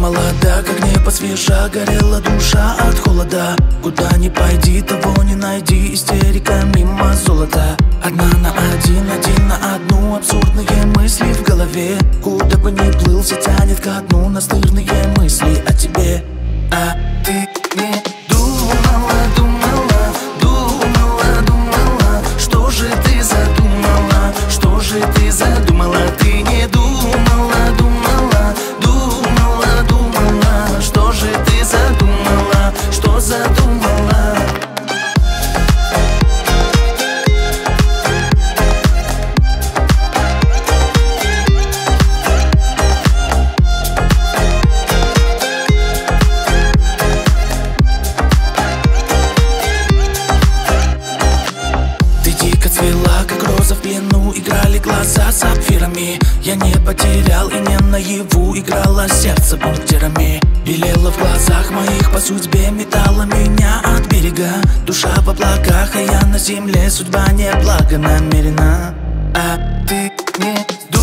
молода, как небо свежа, горела душа от холода. Куда ни пойди, того не найди, истерика мимо золота. Одна на один, один на одну, абсурдные мысли в голове. Куда бы ни плыл, все тянет ко дну, настырные мысли о тебе. А ты не думала, думала, думала, думала, что же ты задумала, что же ты задумала? Ты не думала, думала, думала, думала, что же ты задумала, что задумала? Цвела, как роза в плену, играли глаза сапфирами. Я не потерял и не наяву, играло сердце бункерами. Белело в глазах моих по судьбе, метало меня от берега. Душа в облаках, а я на земле, судьба не благо намерена. А ты не